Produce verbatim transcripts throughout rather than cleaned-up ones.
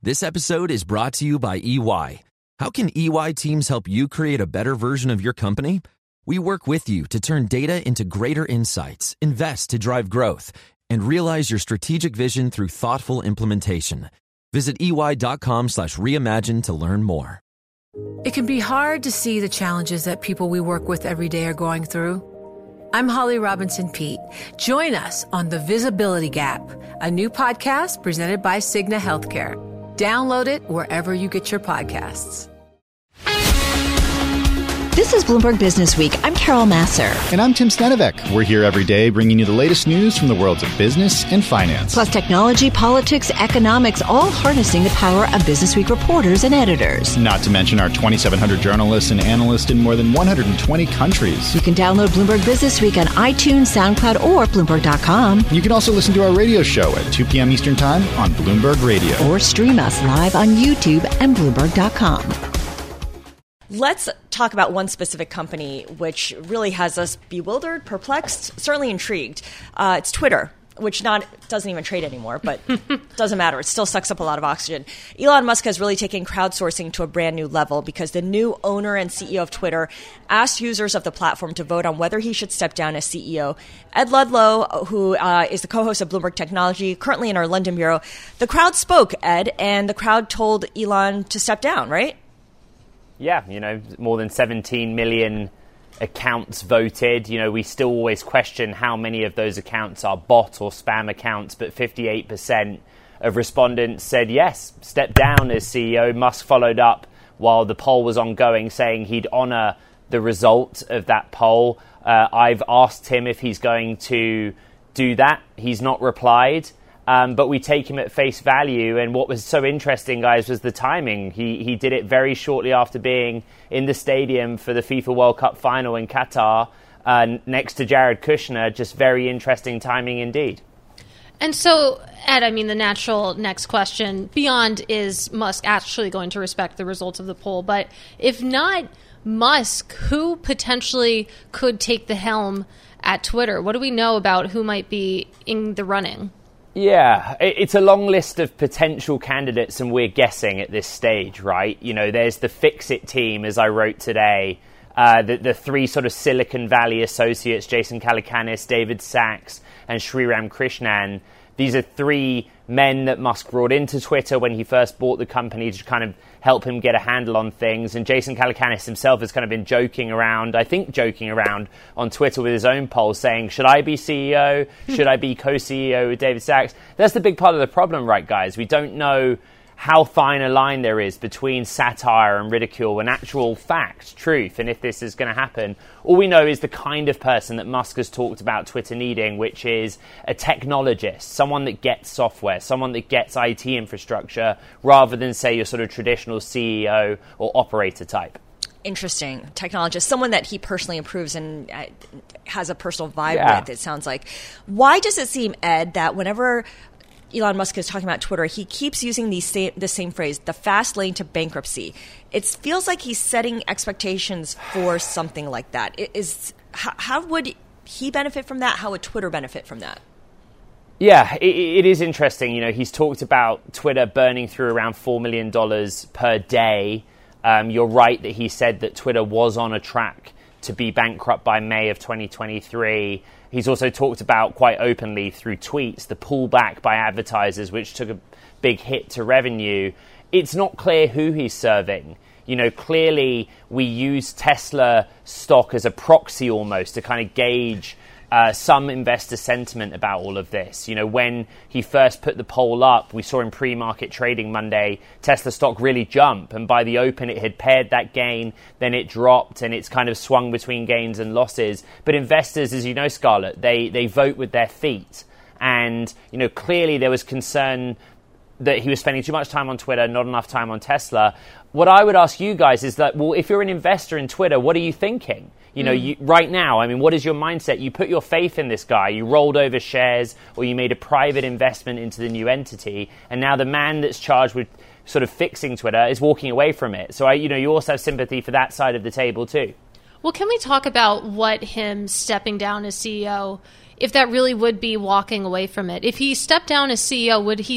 This episode is brought to you by E Y. How can E Y teams help you create a better version of your company? We work with you to turn data into greater insights, invest to drive growth, and realize your strategic vision through thoughtful implementation. Visit ey.com slash reimagine to learn more. It can be hard to see the challenges that people we work with every day are going through. I'm Holly Robinson Peete. Join us on The Visibility Gap, a new podcast presented by Cigna Healthcare. Download it wherever you get your podcasts. This is Bloomberg Business Week. I'm Carol Massar. And I'm Tim Stenovec. We're here every day bringing you the latest news from the worlds of business and finance. Plus technology, politics, economics, all harnessing the power of Business Week reporters and editors. Not to mention our twenty-seven hundred journalists and analysts in more than one hundred twenty countries. You can download Bloomberg Business Week on iTunes, SoundCloud, or Bloomberg dot com. You can also listen to our radio show at two p.m. Eastern Time on Bloomberg Radio. Or stream us live on YouTube and Bloomberg dot com. Let's talk about one specific company which really has us bewildered, perplexed, certainly intrigued. Uh, it's Twitter, which not doesn't even trade anymore, but doesn't matter. It still sucks up a lot of oxygen. Elon Musk has really taken crowdsourcing to a brand new level because the new owner and C E O of Twitter asked users of the platform to vote on whether he should step down as C E O. Ed Ludlow, who uh, is the co-host of Bloomberg Technology, currently in our London bureau, the crowd spoke, Ed, and the crowd told Elon to step down, right? Yeah, you know, more than seventeen million accounts voted. You know, we still always question how many of those accounts are bot or spam accounts, but fifty-eight percent of respondents said yes, step down as C E O. Musk followed up while the poll was ongoing, saying he'd honour the result of that poll. Uh, I've asked him if he's going to do that. He's not replied. Um, but we take him at face value. And what was so interesting, guys, was the timing. He he did it very shortly after being in the stadium for the FIFA World Cup final in Qatar, uh, next to Jared Kushner. Just very interesting timing indeed. And so, Ed, I mean, the natural next question beyond is Musk actually going to respect the results of the poll? But if not Musk, who potentially could take the helm at Twitter? What do we know about who might be in the running? Yeah, it's a long list of potential candidates, and we're guessing at this stage, right? You know, there's the Fix-It team, as I wrote today, uh, the, the three sort of Silicon Valley associates, Jason Calacanis, David Sachs, and Sriram Krishnan. These are three men that Musk brought into Twitter when he first bought the company to kind of help him get a handle on things. And Jason Calacanis himself has kind of been joking around, I think joking around on Twitter with his own poll saying, should I be C E O? Should I be co-C E O with David Sachs? That's the big part of the problem, right, guys? We don't know how fine a line there is between satire and ridicule and actual fact, truth, and if this is going to happen. All we know is the kind of person that Musk has talked about Twitter needing, which is a technologist, someone that gets software, someone that gets I T infrastructure, rather than, say, your sort of traditional C E O or operator type. Interesting. Technologist, someone that he personally approves and uh, has a personal vibe yeah. with, it sounds like. Why does it seem, Ed, that whenever Elon Musk is talking about Twitter, he keeps using the same, the same phrase, the fast lane to bankruptcy? It feels like he's setting expectations for something like that. It is, how, how would he benefit from that? How would Twitter benefit from that? Yeah, it, it is interesting. You know, he's talked about Twitter burning through around four million dollars per day. Um, you're right that he said that Twitter was on a track to be bankrupt by May of twenty twenty-three. He's also talked about quite openly through tweets the pullback by advertisers, which took a big hit to revenue. It's not clear who he's serving. You know, clearly we use Tesla stock as a proxy almost to kind of gauge uh, some investor sentiment about all of this. You know, when he first put the poll up, we saw in pre-market trading Monday, Tesla stock really jump. And by the open, it had paired that gain, then it dropped, and it's kind of swung between gains and losses. But investors, as you know, Scarlett, they, they vote with their feet. And, you know, clearly there was concern that he was spending too much time on Twitter, not enough time on Tesla. What I would ask you guys is that, well, if you're an investor in Twitter, what are you thinking? You know, mm. you, right now, I mean, what is your mindset? You put your faith in this guy, you rolled over shares, or you made a private investment into the new entity, and now the man that's charged with sort of fixing Twitter is walking away from it. So, I, you know, you also have sympathy for that side of the table too. Well, can we talk about what him stepping down as C E O, if that really would be walking away from it? If he stepped down as C E O, would he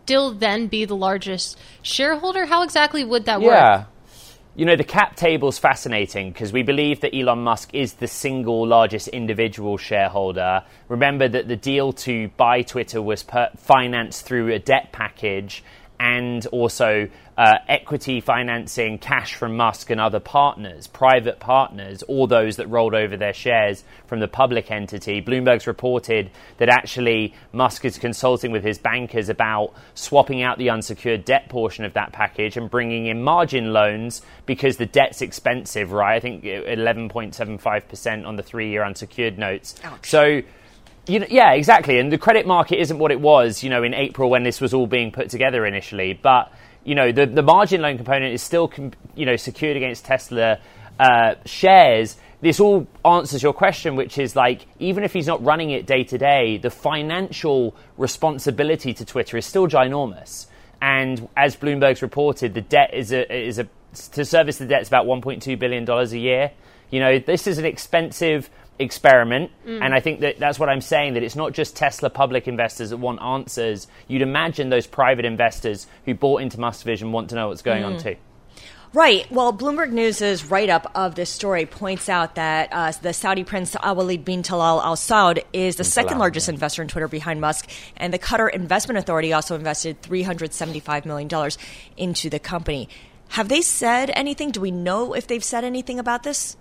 still then be the largest shareholder? How exactly would that work? Yeah. You know, the cap table's fascinating because we believe that Elon Musk is the single largest individual shareholder. Remember that the deal to buy Twitter was per- financed through a debt package and also uh, equity financing, cash from Musk and other partners, private partners, or those that rolled over their shares from the public entity. Bloomberg's reported that actually Musk is consulting with his bankers about swapping out the unsecured debt portion of that package and bringing in margin loans because the debt's expensive, right? I think eleven point seven five percent on the three-year unsecured notes. Ouch. So... You know, yeah, exactly. And the credit market isn't what it was, you know, in April when this was all being put together initially. But, you know, the, the margin loan component is still, you know, secured against Tesla uh, shares. This all answers your question, which is like, even if he's not running it day to day, the financial responsibility to Twitter is still ginormous. And as Bloomberg's reported, the debt is a, is a to service the debt is about one point two billion dollars a year. You know, this is an expensive experiment, mm. and I think that that's what I'm saying, that it's not just Tesla public investors that want answers. You'd imagine those private investors who bought into Musk's vision want to know what's going mm. on too. Right. Well, Bloomberg News' write-up of this story points out that uh, the Saudi prince Al-Walid bin Talal Al Saud is the bin second Talal, largest yeah. investor in Twitter behind Musk, and the Qatar Investment Authority also invested three hundred seventy-five million dollars into the company. Have they said anything? Do we know if they've said anything about this?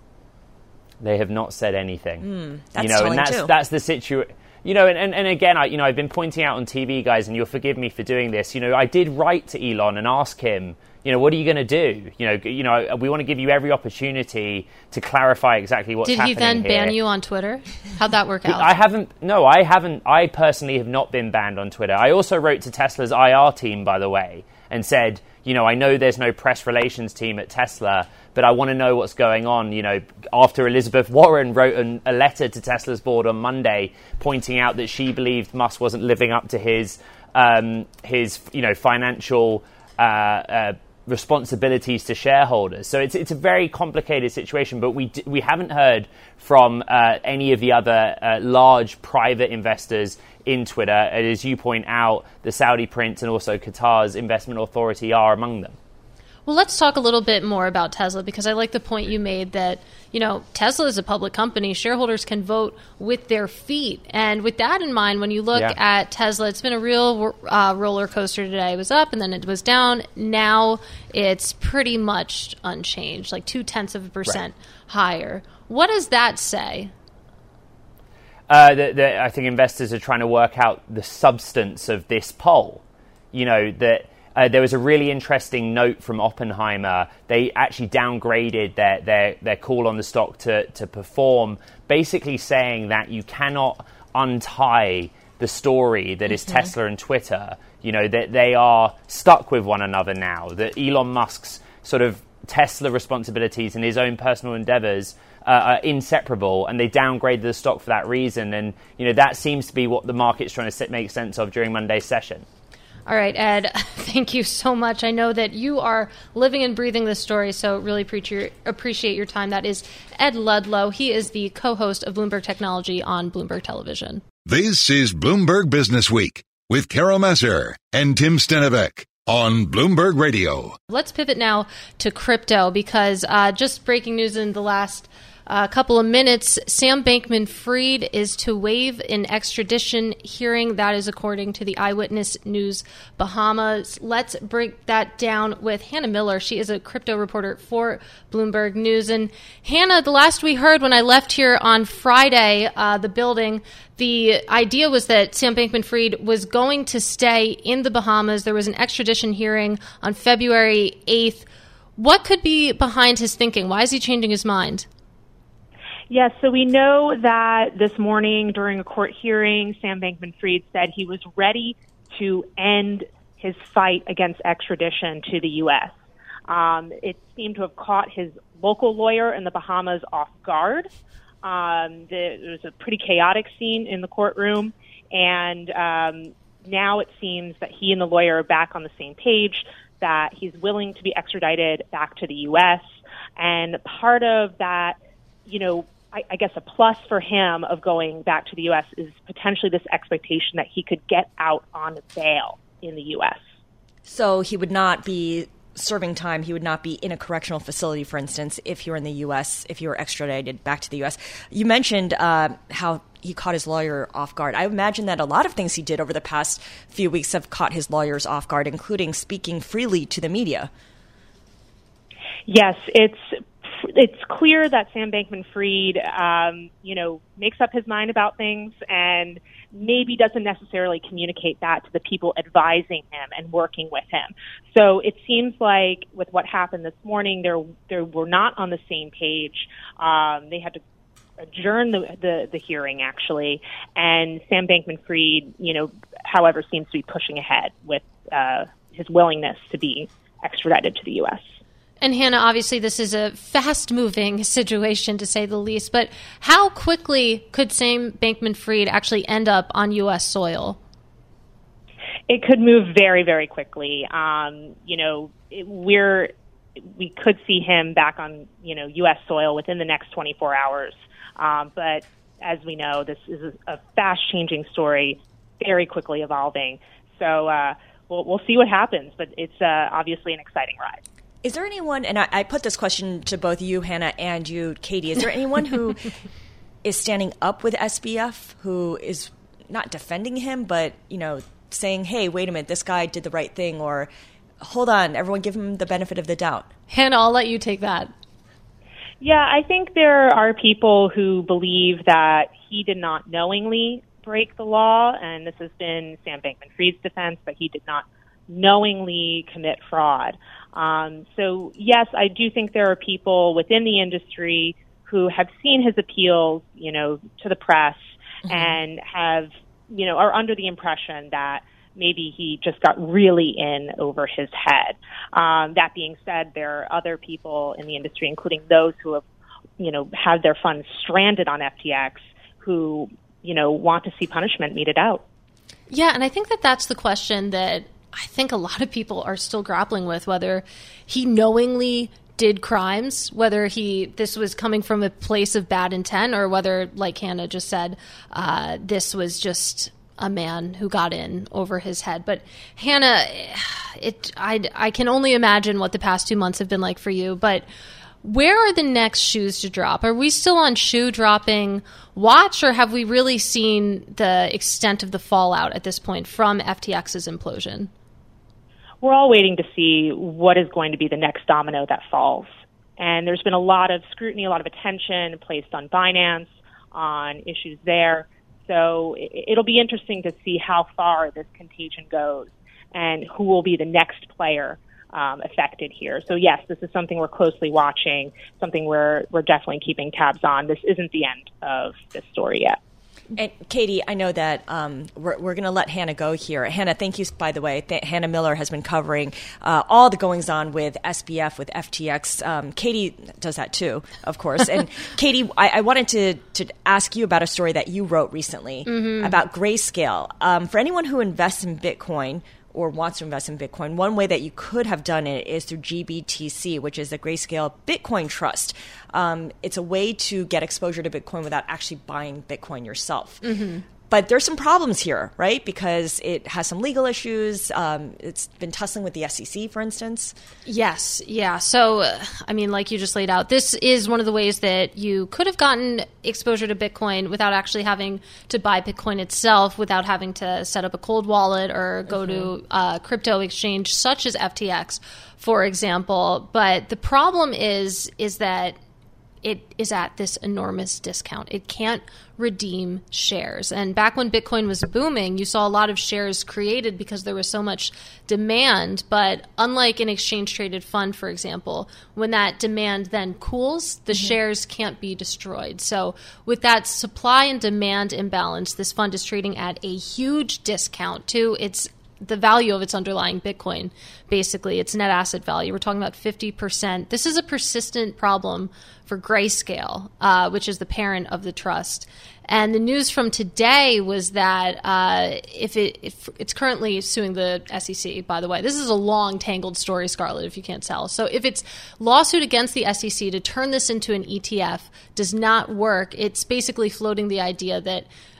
They have not said anything. Mm, that's you know, telling and that's too. that's the situation. You know, and, and, and again, I, you know, I've been pointing out on T V, guys, and you'll forgive me for doing this. You know, I did write to Elon and ask him, you know, what are you going to do? You know, you know, we want to give you every opportunity to clarify exactly what's Did happening he then here. ban you on Twitter? How'd that work out? I haven't. No, I haven't. I personally have not been banned on Twitter. I also wrote to Tesla's I R team, by the way, and said, you know, I know there's no press relations team at Tesla, but I want to know what's going on. You know, after Elizabeth Warren wrote an, a letter to Tesla's board on Monday pointing out that she believed Musk wasn't living up to his, um, his, you know, financial uh, uh, responsibilities to shareholders. So it's it's a very complicated situation, but we d- we haven't heard from uh, any of the other uh, large private investors in Twitter. And as you point out, the Saudi prince and also Qatar's investment authority are among them. Well, let's talk a little bit more about Tesla, because I like the point you made that, you know, Tesla is a public company. Shareholders can vote with their feet. And with that in mind, when you look yeah. at Tesla, it's been a real uh, roller coaster today. It was up and then it was down. Now it's pretty much unchanged, like two-tenths of a percent right. higher. What does that say? Uh, the, the, I think investors are trying to work out the substance of this poll. You know, that uh, there was a really interesting note from Oppenheimer. They actually downgraded their, their, their call on the stock to, to perform, basically saying that you cannot untie the story that mm-hmm. is Tesla and Twitter. You know, that they are stuck with one another now, that Elon Musk's sort of Tesla responsibilities and his own personal endeavors uh, are inseparable, and they downgraded the stock for that reason. And, you know, that seems to be what the market's trying to make sense of during Monday's session. All right, Ed, thank you so much. I know that you are living and breathing this story, so really appreciate, appreciate your time. That is Ed Ludlow. He is the co-host of Bloomberg Technology on Bloomberg Television. This is Bloomberg Business Week with Carol Massar and Tim Stenovec on Bloomberg Radio. Let's pivot now to crypto, because uh, just breaking news in the last a couple of minutes, Sam Bankman-Fried is to waive an extradition hearing. That is according to the Eyewitness News Bahamas. Let's break that down with Hannah Miller. She is a crypto reporter for Bloomberg News. And Hannah, the last we heard when I left here on Friday, uh, the building, the idea was that Sam Bankman-Fried was going to stay in the Bahamas. There was an extradition hearing on February eighth. What could be behind his thinking? Why is he changing his mind? Yes, so we know that this morning during a court hearing, Sam Bankman-Fried said he was ready to end his fight against extradition to the U S. Um, it seemed to have caught his local lawyer in the Bahamas off guard. Um, the, there was a pretty chaotic scene in the courtroom, and um, now it seems that he and the lawyer are back on the same page, that he's willing to be extradited back to the U S. And part of that, you know, I, I guess a plus for him of going back to the U S is potentially this expectation that he could get out on bail in the U S. So he would not be serving time. He would not be in a correctional facility, for instance, if you're in the U S, if you were extradited back to the U S. You mentioned uh, how he caught his lawyer off guard. I imagine that a lot of things he did over the past few weeks have caught his lawyers off guard, including speaking freely to the media. Yes, it's it's clear that Sam Bankman-Fried, um, you know, makes up his mind about things and maybe doesn't necessarily communicate that to the people advising him and working with him. So it seems like with what happened this morning, they're they were not on the same page. Um, they had to adjourn the, the the hearing actually, and Sam Bankman-Fried, you know, however, seems to be pushing ahead with uh, his willingness to be extradited to the U S. And Hannah, obviously this is a fast-moving situation, to say the least, but how quickly could Sam Bankman-Fried actually end up on U S soil? It could move very, very quickly. Um, you know, it, we're we could see him back on, you know, U S soil within the next twenty-four hours. Um, but as we know, this is a fast-changing story, very quickly evolving. So uh, we'll, we'll see what happens, but it's uh, obviously an exciting ride. Is there anyone, and I, I put this question to both you, Hannah, and you, Katie, is there anyone who is standing up with S B F, who is not defending him, but, you know, saying, hey, wait a minute, this guy did the right thing, or hold on, everyone give him the benefit of the doubt? Hannah, I'll let you take that. Yeah, I think there are people who believe that he did not knowingly break the law, and this has been Sam Bankman-Fried's defense, that he did not knowingly commit fraud. Um, so, yes, I do think there are people within the industry who have seen his appeals, you know, to the press mm-hmm. and have, you know, are under the impression that maybe he just got really in over his head. Um, that being said, there are other people in the industry, including those who have, you know, had their funds stranded on F T X, who, you know, want to see punishment meted out. Yeah, and I think that that's the question that I think a lot of people are still grappling with, whether he knowingly did crimes, whether he this was coming from a place of bad intent, or whether, like Hannah just said, uh, this was just a man who got in over his head. But Hannah, it I, I can only imagine what the past two months have been like for you, but where are the next shoes to drop? Are we still on shoe dropping watch, or have we really seen the extent of the fallout at this point from F T X's implosion? We're all waiting to see what is going to be the next domino that falls. And there's been a lot of scrutiny, a lot of attention placed on Binance, on issues there. So it'll be interesting to see how far this contagion goes and who will be the next player um, affected here. So, yes, this is something we're closely watching, something we're, we're definitely keeping tabs on. This isn't the end of this story yet. And Katie, I know that um, we're, we're going to let Hannah go here. Hannah, thank you, by the way. Th- Hannah Miller has been covering uh, all the goings-on with S B F, with F T X. Um, Katie does that too, of course. And Katie, I, I wanted to, to ask you about a story that you wrote recently mm-hmm. about Grayscale. Um, for anyone who invests in Bitcoin or wants to invest in Bitcoin, one way that you could have done it is through G B T C, which is the Grayscale Bitcoin Trust. Um, it's a way to get exposure to Bitcoin without actually buying Bitcoin yourself. Mm-hmm. But there's some problems here, right? Because it has some legal issues. Um, it's been tussling with the S E C, for instance. Yes. Yeah. So, uh, I mean, like you just laid out, this is one of the ways that you could have gotten exposure to Bitcoin without actually having to buy Bitcoin itself, without having to set up a cold wallet or go mm-hmm. to a crypto exchange such as F T X, for example. But the problem is, is that it is at this enormous discount. It can't redeem shares. And back when Bitcoin was booming, you saw a lot of shares created because there was so much demand. But unlike an exchange-traded fund, for example, when that demand then cools, the mm-hmm. shares can't be destroyed. So with that supply and demand imbalance, this fund is trading at a huge discount to its the value of its underlying Bitcoin, basically, its net asset value. We're talking about fifty percent. This is a persistent problem for Grayscale, uh, which is the parent of the trust. And the news from today was that uh, if, it, if it's currently suing the S E C, by the way, this is a long, tangled story, Scarlett, if you can't tell. So if its lawsuit against the S E C to turn this into an E T F does not work, it's basically floating the idea that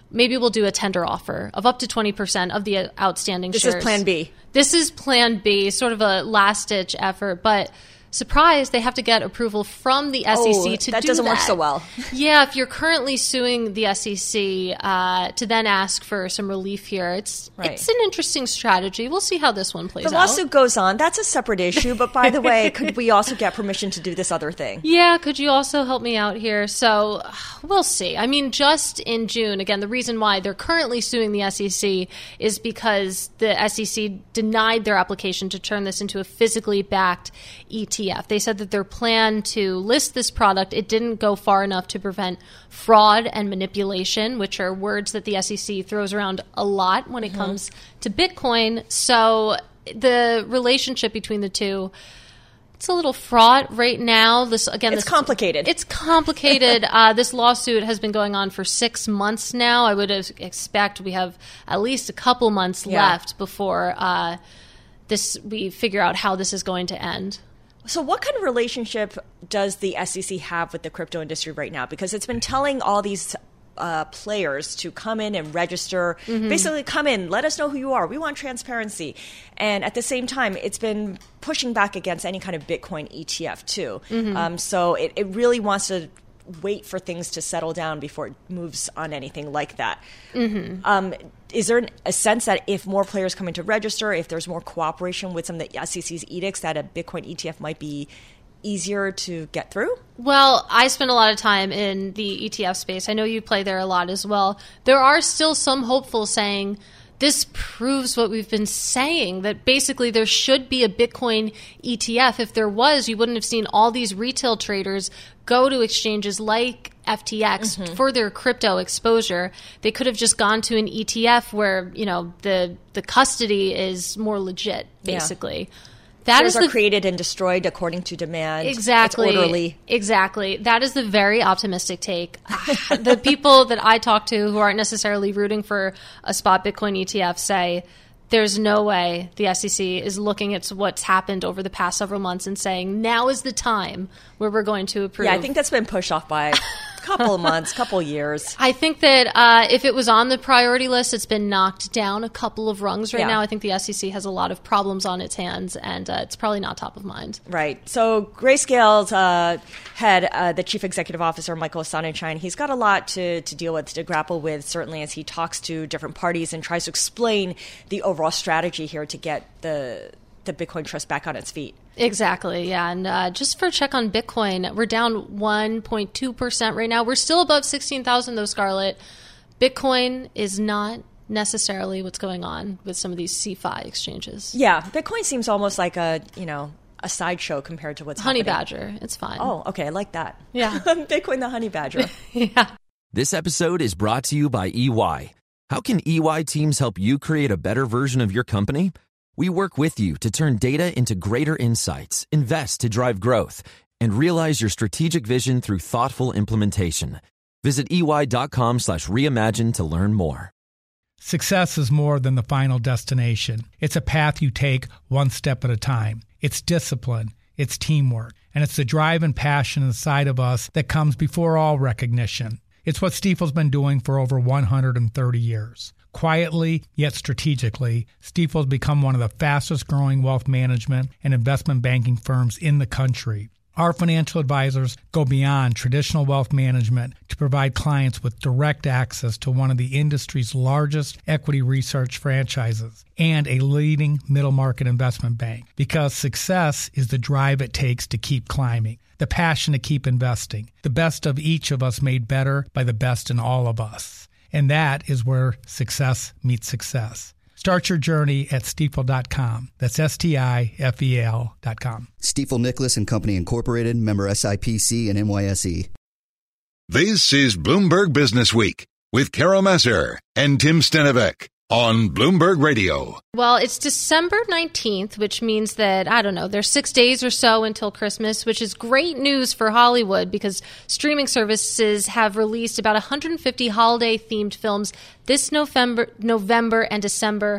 maybe we'll do a tender offer of up to twenty percent of the outstanding this shares. This is plan B. This is plan B, sort of a last-ditch effort, but surprise, they have to get approval from the S E C oh, to that do doesn't that. work so well. Yeah, if you're currently suing the S E C uh, to then ask for some relief here, it's right. it's an interesting strategy. We'll see how this one plays out. The lawsuit out. goes on. That's a separate issue. But by the way, could we also get permission to do this other thing? Yeah, could you also help me out here? So we'll see. I mean, just in June, again, the reason why they're currently suing the S E C is because the S E C denied their application to turn this into a physically backed E T F. They said that their plan to list this product, it didn't go far enough to prevent fraud and manipulation, which are words that the S E C throws around a lot when it mm-hmm. comes to Bitcoin. So the relationship between the two, it's a little fraught right now. This again, it's this, complicated. It's complicated. uh, this lawsuit has been going on for six months now. I would expect we have at least a couple months yeah. left before uh, this we figure out how this is going to end. So what kind of relationship does the S E C have with the crypto industry right now? Because it's been telling all these uh, players to come in and register, mm-hmm. basically come in, let us know who you are. We want transparency. And at the same time, it's been pushing back against any kind of Bitcoin E T F too. Mm-hmm. Um, so it, it really wants to wait for things to settle down before it moves on anything like that. Mm-hmm. Um, is there an, a sense that if more players come in to register, if there's more cooperation with some of the S E C's edicts, that a Bitcoin E T F might be easier to get through? Well, I spend a lot of time in the E T F space. I know you play there a lot as well. There are still some hopefuls saying this proves what we've been saying, that basically there should be a Bitcoin E T F. If there was, you wouldn't have seen all these retail traders go to exchanges like F T X mm-hmm. for their crypto exposure. They could have just gone to an E T F where, you know, the the custody is more legit, basically. Yeah. That Shares is the, are created and destroyed according to demand. Exactly. It's orderly. Exactly. That is the very optimistic take. The people that I talk to who aren't necessarily rooting for a spot Bitcoin E T F say there's no way the S E C is looking at what's happened over the past several months and saying now is the time where we're going to approve. Yeah, I think that's been pushed off by a couple of months, couple of years. I think that uh, if it was on the priority list, it's been knocked down a couple of rungs right yeah. now. I think the S E C has a lot of problems on its hands, and uh, it's probably not top of mind. Right. So Grayscale's uh, head, uh, the chief executive officer, Michael Sonnenschein, he's got a lot to, to deal with, to grapple with, certainly as he talks to different parties and tries to explain the overall strategy here to get the the Bitcoin Trust back on its feet. Exactly, yeah. And uh, just for a check on Bitcoin, we're down one point two percent right now. We're still above sixteen thousand, though, Scarlett. Bitcoin is not necessarily what's going on with some of these C F I exchanges. Yeah, Bitcoin seems almost like a, you know, a sideshow compared to what's honey happening. Badger, it's fine. Oh, okay, I like that. Yeah. Bitcoin the honey badger. Yeah. This episode is brought to you by E Y. How can E Y teams help you create a better version of your company? We work with you to turn data into greater insights, invest to drive growth, and realize your strategic vision through thoughtful implementation. Visit ey.com slash reimagine to learn more. Success is more than the final destination. It's a path you take one step at a time. It's discipline, it's teamwork, and it's the drive and passion inside of us that comes before all recognition. It's what Stifel's been doing for over one hundred thirty years. Quietly, yet strategically, Stifel's become one of the fastest growing wealth management and investment banking firms in the country. Our financial advisors go beyond traditional wealth management to provide clients with direct access to one of the industry's largest equity research franchises and a leading middle market investment bank, because success is the drive it takes to keep climbing, the passion to keep investing, the best of each of us made better by the best in all of us. And that is where success meets success. Start your journey at Stifel dot com. That's S T I F E L dot com. Stifel Nicholas and Company Incorporated, member S I P C and N Y S E. This is Bloomberg Business Week with Carol Massar and Tim Stenovec on Bloomberg Radio. Well, it's December nineteenth, which means that, I don't know, there's six days or so until Christmas, which is great news for Hollywood because streaming services have released about one hundred fifty holiday-themed films this November, November and December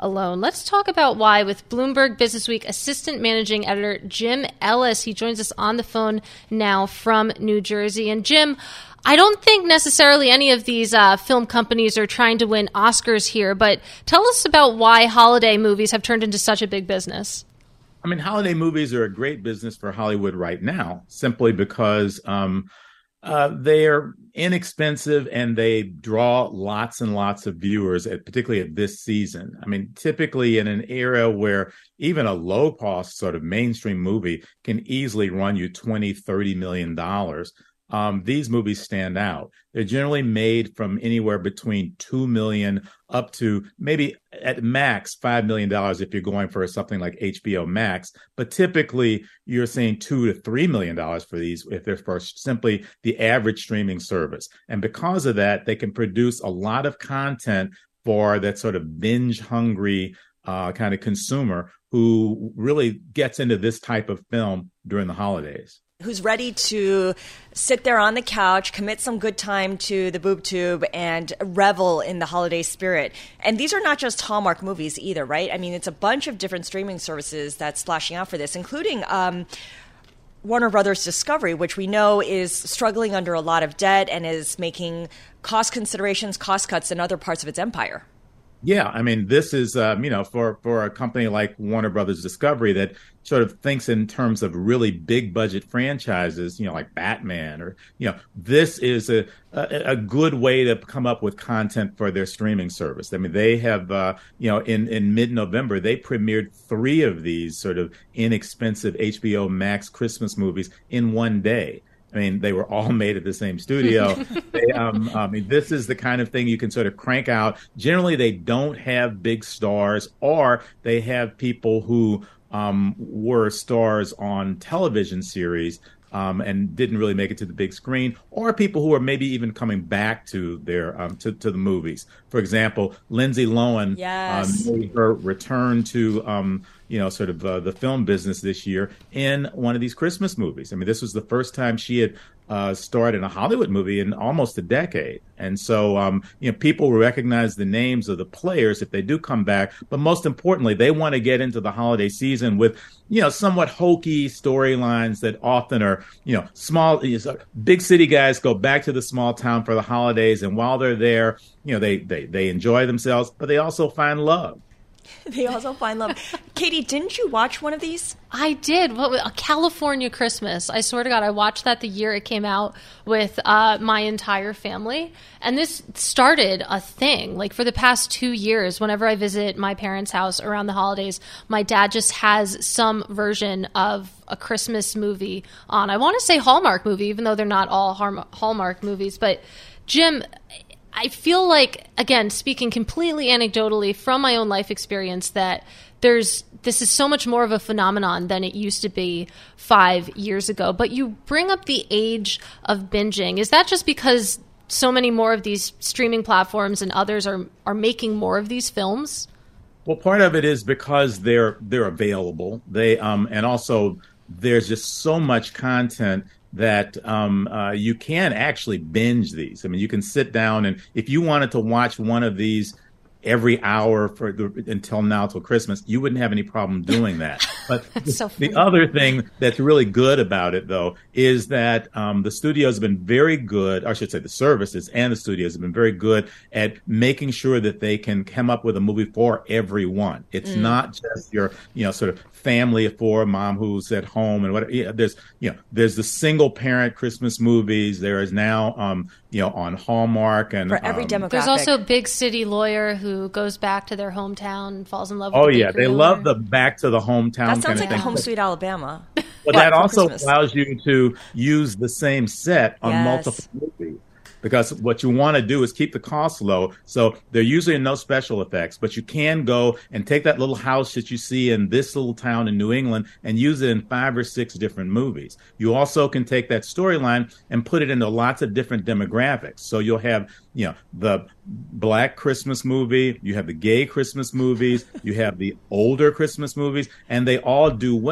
alone. Let's talk about why with Bloomberg Businessweek Assistant Managing Editor Jim Ellis. He joins us on the phone now from New Jersey. And Jim, I don't think necessarily any of these uh, film companies are trying to win Oscars here, but tell us about why holiday movies have turned into such a big business. I mean, holiday movies are a great business for Hollywood right now, simply because um, uh, they are inexpensive and they draw lots and lots of viewers, at, particularly at this season. I mean, typically in an era where even a low-cost sort of mainstream movie can easily run you twenty, thirty million dollars. Um, these movies stand out. They're generally made from anywhere between two million dollars up to maybe at max five million dollars if you're going for something like H B O Max. But typically, you're seeing two to three million dollars for these if they're for simply the average streaming service. And because of that, they can produce a lot of content for that sort of binge-hungry uh, kind of consumer who really gets into this type of film during the holidays. Who's ready to sit there on the couch, commit some good time to the boob tube, and revel in the holiday spirit. And these are not just Hallmark movies either, right? I mean, it's a bunch of different streaming services that's splashing out for this, including um, Warner Brothers Discovery, which we know is struggling under a lot of debt and is making cost considerations, cost cuts in other parts of its empire. Yeah, I mean, this is, um, you know, for, for a company like Warner Brothers Discovery that sort of thinks in terms of really big budget franchises, you know, like Batman or, you know, this is a, a, a good way to come up with content for their streaming service. I mean, they have, uh, you know, in, in mid-November, they premiered three of these sort of inexpensive H B O Max Christmas movies in one day. I mean, they were all made at the same studio. they, um, I mean, this is the kind of thing you can sort of crank out. Generally, they don't have big stars, or they have people who um, were stars on television series um, and didn't really make it to the big screen, or people who are maybe even coming back to their um, to, to the movies. For example, Lindsay Lohan yes. um, made her return to um, you know, sort of uh, the film business this year in one of these Christmas movies. I mean, this was the first time she had uh, starred in a Hollywood movie in almost a decade. And so, um, you know, people recognize the names of the players if they do come back. But most importantly, they want to get into the holiday season with, you know, somewhat hokey storylines that often are, you know, small, big city guys go back to the small town for the holidays. And while they're there, you know, they, they, they enjoy themselves, but they also find love. They also find love. Katie, didn't you watch one of these? I did. What, a California Christmas. I swear to God, I watched that the year it came out with uh, my entire family. And this started a thing. Like for the past two years, whenever I visit my parents' house around the holidays, my dad just has some version of a Christmas movie on. I want to say Hallmark movie, even though they're not all Hallmark movies. But Jim, I feel like, again, speaking completely anecdotally from my own life experience, that there's this is so much more of a phenomenon than it used to be five years ago. But you bring up the age of binging. Is that just because so many more of these streaming platforms and others are are making more of these films? Well, part of it is because they're they're available. They um and also there's just so much content that um, uh, you can actually binge these. I mean, you can sit down and if you wanted to watch one of these every hour for the, until now till Christmas, you wouldn't have any problem doing that. But so the other thing that's really good about it, though, is that um, the studios have been very good, or I should say the services and the studios have been very good at making sure that they can come up with a movie for everyone. It's mm. not just your, you know, sort of family of four, mom who's at home and whatever. Yeah, there's, you know, there's the single parent Christmas movies. There is now, um, you know, on Hallmark and for every um, demographic. There's also Big City Lawyer who goes back to their hometown and falls in love with oh the yeah, bakery they owner. love the back to the hometown. That sounds kind like of a thing. Home Sweet Alabama. But What, that for also Christmas? allows you to use the same set on Yes. multiple movies. Because what you want to do is keep the costs low. So they're usually no special effects, but you can go and take that little house that you see in this little town in New England and use it in five or six different movies. You also can take that storyline and put it into lots of different demographics. So you'll have, you know, the Black Christmas movie, you have the gay Christmas movies, you have the older Christmas movies, and they all do well.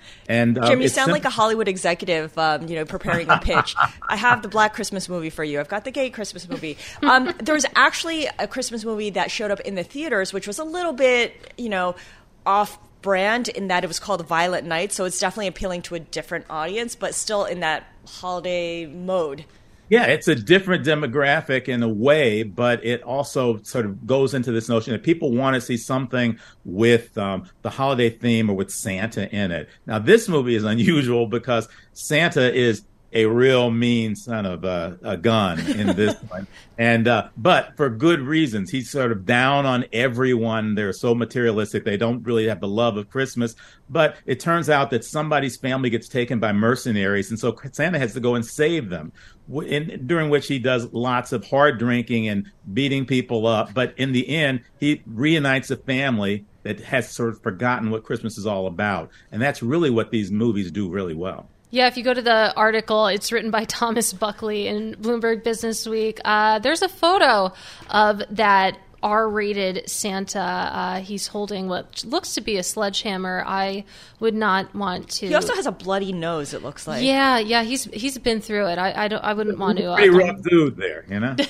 And um, Jim, you it's sound sim- like a Hollywood executive, um, you know, preparing a pitch. I have the Black Christmas movie for you. I've got the gay Christmas movie. Um, there was actually a Christmas movie that showed up in the theaters, which was a little bit, you know, off brand in that it was called Violent Night. So it's definitely appealing to a different audience, but still in that holiday mode. Yeah, it's a different demographic in a way, but it also sort of goes into this notion that people want to see something with um, the holiday theme or with Santa in it. Now, this movie is unusual because Santa is a real mean son of a, a gun in this one. And, uh, but for good reasons. He's sort of down on everyone. They're so materialistic. They don't really have the love of Christmas. But it turns out that somebody's family gets taken by mercenaries. And so Santa has to go and save them, in, during which he does lots of hard drinking and beating people up. But in the end, he reunites a family that has sort of forgotten what Christmas is all about. And that's really what these movies do really well. Yeah, if you go to the article, it's written by Thomas Buckley in Bloomberg Business Week. Uh, there's a photo of that R-rated Santa. Uh, he's holding what looks to be a sledgehammer. I would not want to. He also has a bloody nose, it looks like. Yeah, yeah, he's he's been through it. I I, don't, I wouldn't want to. Pretty uh, rough dude there, you know.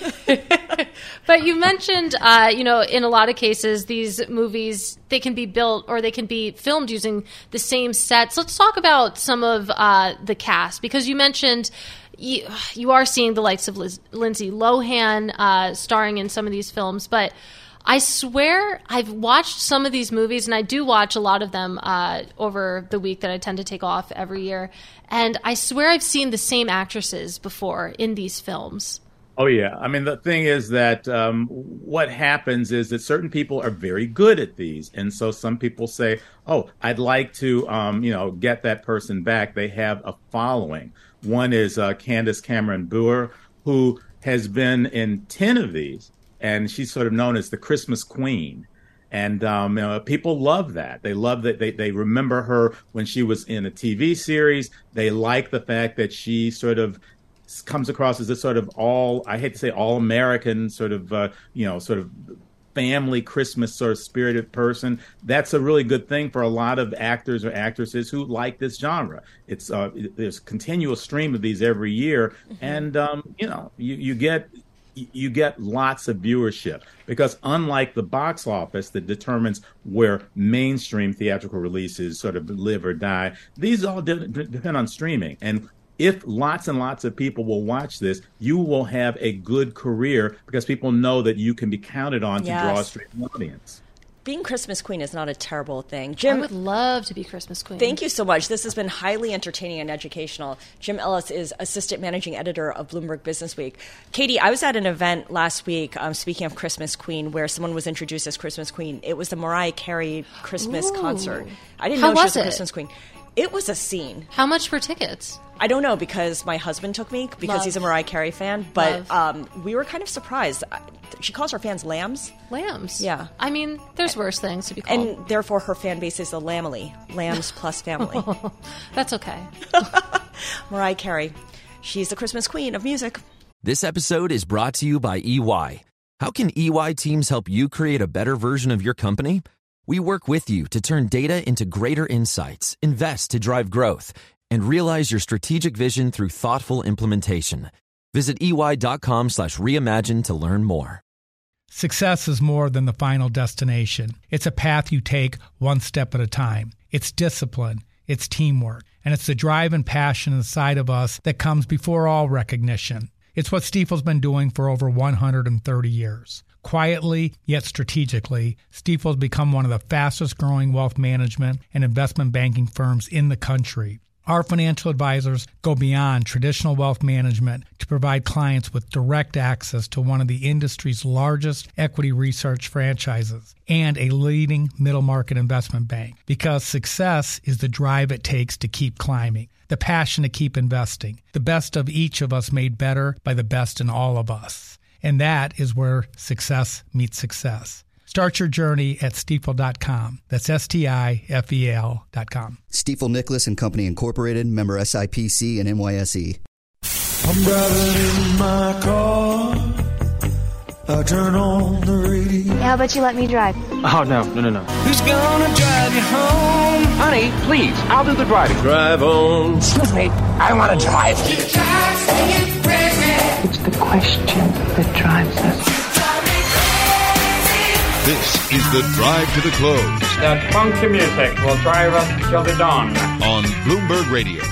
But you mentioned, uh, you know, in a lot of cases, these movies, they can be built or they can be filmed using the same sets. Let's talk about some of uh, the cast, because you mentioned you, you are seeing the likes of Liz, Lindsay Lohan uh, starring in some of these films, but I swear I've watched some of these movies, and I do watch a lot of them uh, over the week that I tend to take off every year, and I swear I've seen the same actresses before in these films. Oh, yeah. I mean, the thing is that um, what happens is that certain people are very good at these. And so some people say, oh, I'd like to, um, you know, get that person back. They have a following. One is uh, Candace Cameron Bure, who has been in ten of these. And she's sort of known as the Christmas Queen. And um, you know, people love that. They love that. They, they remember her when she was in a T V series. They like the fact that she sort of comes across as a sort of all, I hate to say all American sort of, uh, you know, sort of family Christmas sort of spirited person. That's a really good thing for a lot of actors or actresses who like this genre. It's uh, there's a continual stream of these every year. Mm-hmm. And, um, you know, you, you get you get lots of viewership because unlike the box office that determines where mainstream theatrical releases sort of live or die, these all de- depend on streaming. And if lots and lots of people will watch this, you will have a good career because people know that you can be counted on yes. to draw a streaming audience. Being Christmas Queen is not a terrible thing. Jim, I would love to be Christmas Queen. Thank you so much. This has been highly entertaining and educational. Jim Ellis is Assistant Managing Editor of Bloomberg Business Week. Katie, I was at an event last week, um, speaking of Christmas Queen, where someone was introduced as Christmas Queen. It was the Mariah Carey Christmas Ooh. concert. I didn't How know she was was a it? Christmas Queen. It was a scene. How much for tickets? I don't know because my husband took me because Love. he's a Mariah Carey fan. But um, we were kind of surprised. She calls her fans lambs. Lambs. Yeah. I mean, there's worse things to be called. And therefore her fan base is the Lamely. Lambs plus family. That's okay. Mariah Carey. She's the Christmas Queen of music. This episode is brought to you by E Y. How can E Y teams help you create a better version of your company? We work with you to turn data into greater insights, invest to drive growth, and realize your strategic vision through thoughtful implementation. Visit ey.com slash reimagine to learn more. Success is more than the final destination. It's a path you take one step at a time. It's discipline, it's teamwork, and it's the drive and passion inside of us that comes before all recognition. It's what Stifel's been doing for over one hundred thirty years. Quietly, yet strategically, Stifel's become one of the fastest growing wealth management and investment banking firms in the country. Our financial advisors go beyond traditional wealth management to provide clients with direct access to one of the industry's largest equity research franchises and a leading middle market investment bank. Because success is the drive it takes to keep climbing, the passion to keep investing, the best of each of us made better by the best in all of us. And that is where success meets success. Start your journey at Stifel dot com. That's S T I F E L dot com. Stifel Nicholas and Company Incorporated, member S I P C and N Y S E. I'm driving in my car, I turn on the radio. How about you let me drive? Oh, no, no, no, no. Who's gonna drive you home? Honey, please, I'll do the driving. Drive on. Excuse me, I want to drive. It's the question that drives us. This is the Drive to the Close. That funky music will drive us till the dawn. On Bloomberg Radio.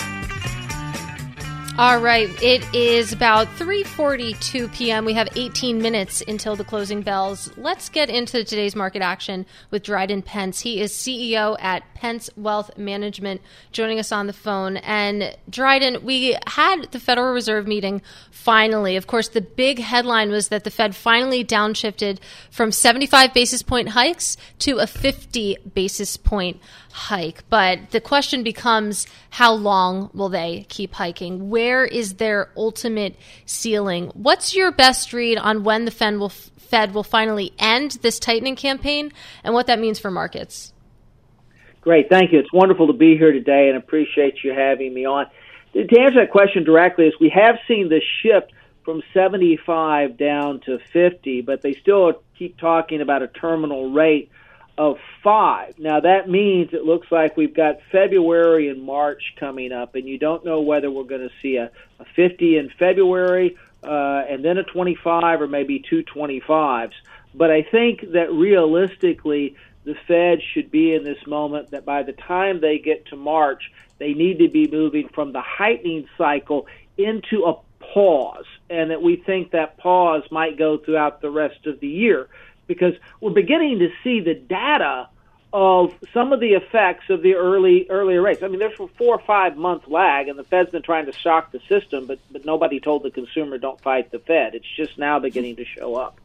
All right, it is about three forty-two p.m. We have eighteen minutes until the closing bells. Let's get into today's market action with Dryden Pence. He is C E O at Pence Wealth Management, joining us on the phone. And Dryden, we had the Federal Reserve meeting finally. Of course, the big headline was that the Fed finally downshifted from seventy-five basis point hikes to a fifty basis point hike. But the question becomes, how long will they keep hiking? Where is their ultimate ceiling? What's your best read on when the Fed will, Fed will finally end this tightening campaign and what that means for markets? Great. Thank you. It's wonderful to be here today and appreciate you having me on. To answer that question directly, is we have seen this shift from seventy-five down to fifty, but they still keep talking about a terminal rate of five. Now, that means it looks like we've got February and March coming up, and you don't know whether we're going to see a, a fifty in February uh, and then a twenty-five or maybe two twenty-fives. But I think that realistically, the Fed should be in this moment that by the time they get to March, they need to be moving from the heightening cycle into a pause, and that we think that pause might go throughout the rest of the year, because we're beginning to see the data of some of the effects of the early earlier rates. I mean, there's a four or five month lag, and the Fed's been trying to shock the system, but, but nobody told the consumer don't fight the Fed. It's just now beginning to show up.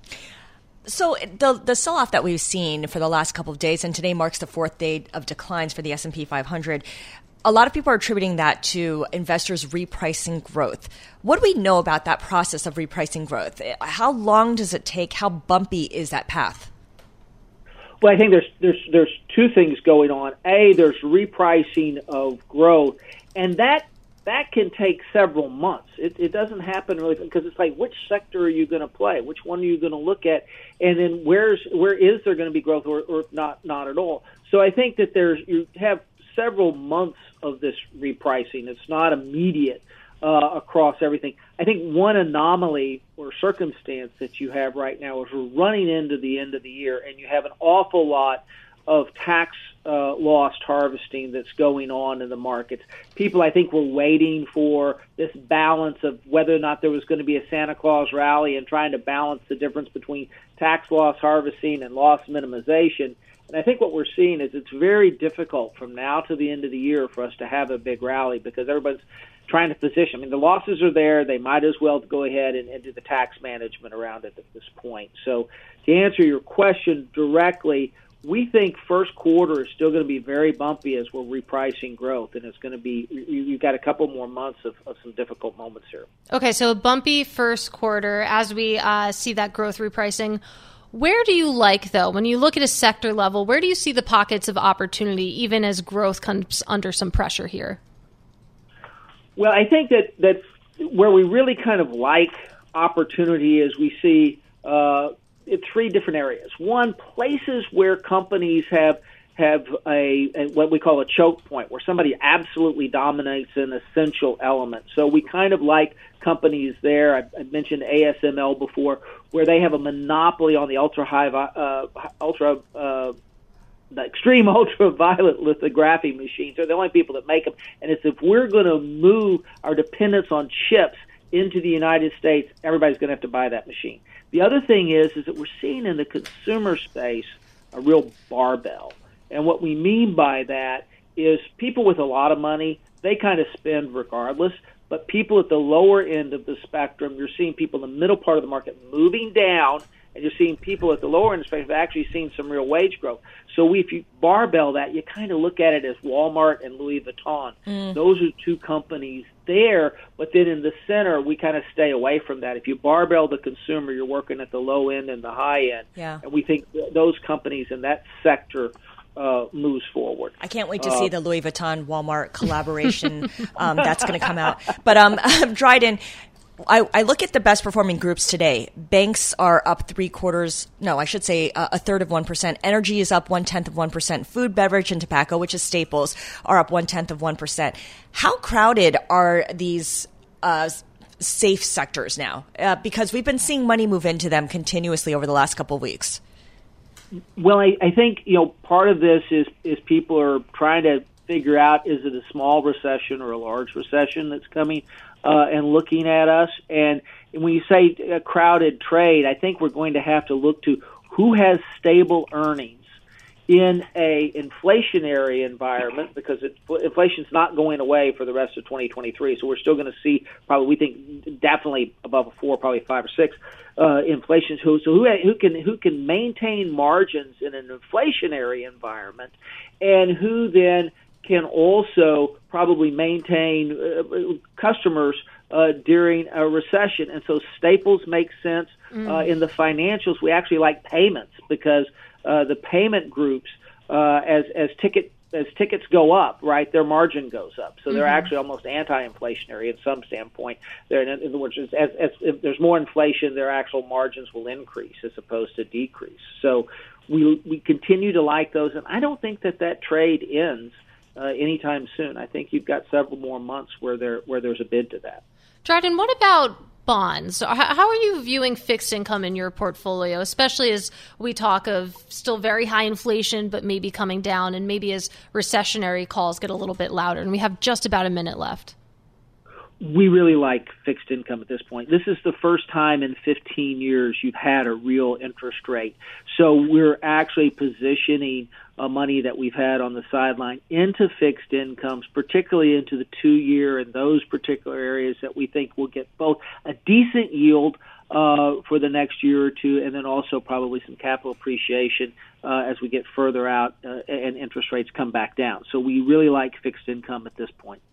So the the sell-off that we've seen for the last couple of days, and today marks the fourth day of declines for the S and P five hundred, a lot of people are attributing that to investors repricing growth. What do we know about that process of repricing growth? How long does it take? How bumpy is that path? Well, I think there's there's there's two things going on. A, there's repricing of growth, and that that can take several months. It, it doesn't happen really, because it's like, which sector are you going to play? Which one are you going to look at? And then where's where is there going to be growth, or, or not not at all? So I think that there's you have several months of this repricing. It's not immediate uh, across everything. I think one anomaly or circumstance that you have right now is we're running into the end of the year, and you have an awful lot of tax uh, loss harvesting that's going on in the markets. People, I think, were waiting for this balance of whether or not there was going to be a Santa Claus rally and trying to balance the difference between tax loss harvesting and loss minimization. And I think what we're seeing is it's very difficult from now to the end of the year for us to have a big rally, because everybody's trying to position. I mean, the losses are there. They might as well go ahead and, and do the tax management around it at this point. So to answer your question directly, we think first quarter is still going to be very bumpy as we're repricing growth, and it's going to be, you've got a couple more months of, of some difficult moments here. Okay, so a bumpy first quarter as we uh, see that growth repricing. Where do you like, though, when you look at a sector level, where do you see the pockets of opportunity, even as growth comes under some pressure here? Well, I think that, that where we really kind of like opportunity is we see uh, in three different areas. One, places where companies have have a, a what we call a choke point, where somebody absolutely dominates an essential element. So we kind of like companies there. I, I mentioned A S M L before, where they have a monopoly on the ultra high, uh, ultra, uh, the extreme ultraviolet lithography machines. They're the only people that make them. And it's if we're going to move our dependence on chips into the United States, everybody's going to have to buy that machine. The other thing is, is that we're seeing in the consumer space a real barbell. And what we mean by that is people with a lot of money, they kind of spend regardless. But people at the lower end of the spectrum, you're seeing people in the middle part of the market moving down, and you're seeing people at the lower end of the spectrum have actually seen some real wage growth. So we, if you barbell that, you kind of look at it as Walmart and Louis Vuitton. Mm. Those are two companies there, but then in the center, we kind of stay away from that. If you barbell the consumer, you're working at the low end and the high end. Yeah. And we think those companies in that sector Uh, moves forward. I can't wait to uh, see the Louis Vuitton Walmart collaboration um, that's going to come out. But um, Dryden, I, I look at the best performing groups today. Banks are up three quarters. No, I should say uh, a third of one percent. Energy is up one tenth of one percent. Food, beverage, and tobacco, which is staples, are up one tenth of one percent. How crowded are these uh, safe sectors now? Uh, because we've been seeing money move into them continuously over the last couple of weeks. Well, I, I think, you know, part of this is, is people are trying to figure out, is it a small recession or a large recession that's coming uh, and looking at us? And when you say a crowded trade, I think we're going to have to look to who has stable earnings in a inflationary environment, because it, inflation's not going away for the rest of twenty twenty-three. So we're still going to see probably, we think, definitely above a four, probably five or six uh, inflation. Who, so who, who can who can maintain margins in an inflationary environment, and who then can also probably maintain uh, customers uh, during a recession. And so staples make sense. Mm. Uh, in the financials, we actually like payments, because Uh, the payment groups, uh, as as ticket as tickets go up, right, their margin goes up. So they're mm-hmm. actually almost anti-inflationary in some standpoint. They're, in other words, as, as if there's more inflation, their actual margins will increase as opposed to decrease. So we we continue to like those, and I don't think that that trade ends uh, anytime soon. I think you've got several more months where there where there's a bid to that. Dryden, what about bonds? How are you viewing fixed income in your portfolio, especially as we talk of still very high inflation, but maybe coming down, and maybe as recessionary calls get a little bit louder? And we have just about a minute left. We really like fixed income at this point. This is the first time in fifteen years you've had a real interest rate. So we're actually positioning uh, money that we've had on the sideline into fixed incomes, particularly into the two-year and those particular areas that we think will get both a decent yield uh, for the next year or two, and then also probably some capital appreciation uh, as we get further out uh, and interest rates come back down. So we really like fixed income at this point.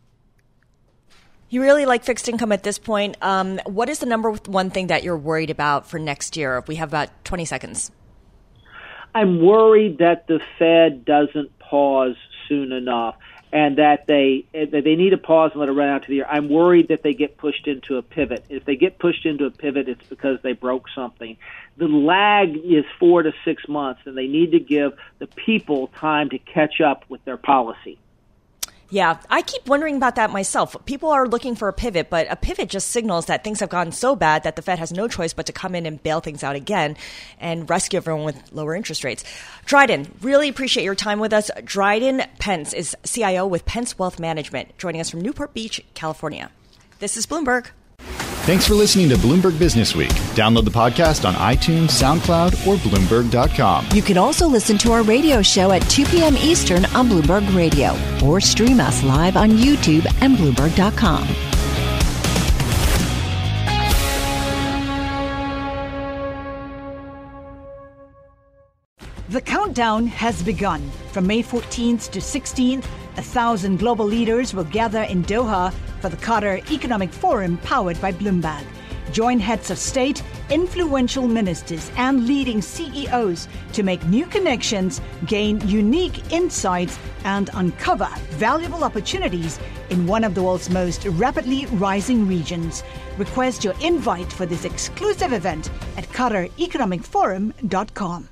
You really like fixed income at this point. Um, what is the number one thing that you're worried about for next year? We have about twenty seconds. I'm worried that the Fed doesn't pause soon enough, and that they that they need to pause and let it run out to the year. I'm worried that they get pushed into a pivot. If they get pushed into a pivot, it's because they broke something. The lag is four to six months, and they need to give the people time to catch up with their policy. Yeah, I keep wondering about that myself. People are looking for a pivot, but a pivot just signals that things have gotten so bad that the Fed has no choice but to come in and bail things out again and rescue everyone with lower interest rates. Dryden, really appreciate your time with us. Dryden Pence is C I O with Pence Wealth Management, joining us from Newport Beach, California. This is Bloomberg. Thanks for listening to Bloomberg Business Week. Download the podcast on iTunes, SoundCloud, or Bloomberg dot com. You can also listen to our radio show at two p.m. Eastern on Bloomberg Radio, or stream us live on YouTube and Bloomberg dot com. The countdown has begun. From May fourteenth to sixteenth, a thousand global leaders will gather in Doha for the Qatar Economic Forum powered by Bloomberg. Join heads of state, influential ministers, and leading C E Os to make new connections, gain unique insights, and uncover valuable opportunities in one of the world's most rapidly rising regions. Request your invite for this exclusive event at Qatar Economic Forum dot com.